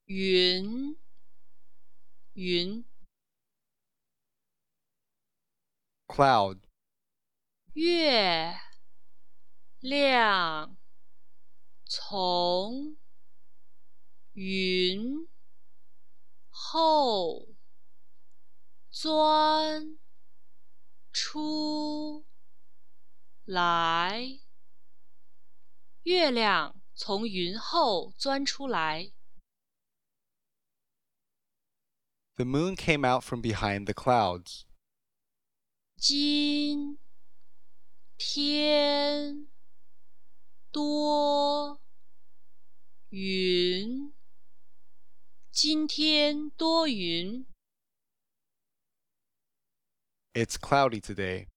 云，云， cloud, 月亮从云后钻出来，月亮从云后钻出来。 the moon came out from behind the clouds. 今天多云，今天多云。 It's cloudy today.